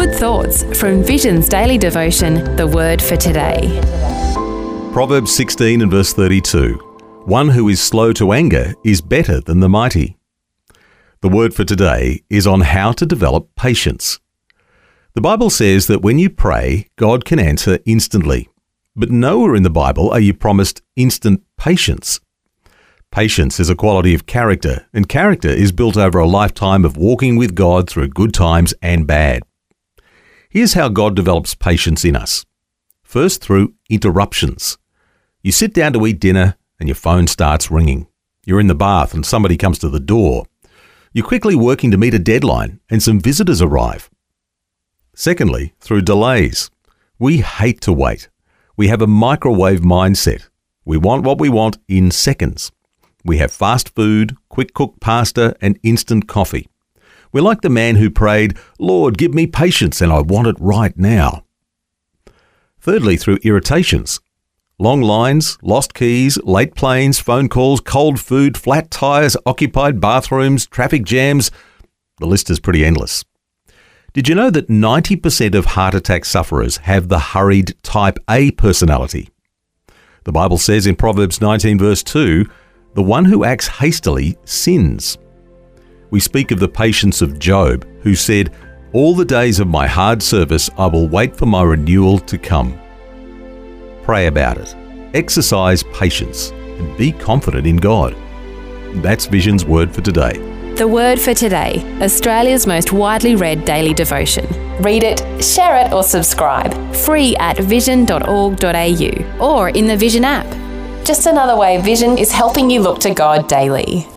Good thoughts from Vision's daily devotion, The Word for Today. Proverbs 16 and verse 32. One who is slow to anger is better than the mighty. The word for today is on how to develop patience. The Bible says that when you pray, God can answer instantly. But nowhere in the Bible are you promised instant patience. Patience is a quality of character, and character is built over a lifetime of walking with God through good times and bad. Here's how God develops patience in us. First, through interruptions. You sit down to eat dinner and your phone starts ringing. You're in the bath and somebody comes to the door. You're quickly working to meet a deadline and some visitors arrive. Secondly, through delays. We hate to wait. We have a microwave mindset. We want what we want in seconds. We have fast food, quick-cooked pasta, and instant coffee. We're like the man who prayed, "Lord, give me patience, and I want it right now." Thirdly, through irritations. Long lines, lost keys, late planes, phone calls, cold food, flat tires, occupied bathrooms, traffic jams. The list is pretty endless. Did you know that 90% of heart attack sufferers have the hurried type A personality? The Bible says in Proverbs 19 verse 2, "The one who acts hastily sins." We speak of the patience of Job, who said, "All the days of my hard service I will wait for my renewal to come." Pray about it. Exercise patience and be confident in God. That's Vision's Word for Today. The Word for Today, Australia's most widely read daily devotion. Read it, share it or subscribe. Free at vision.org.au or in the Vision app. Just another way Vision is helping you look to God daily.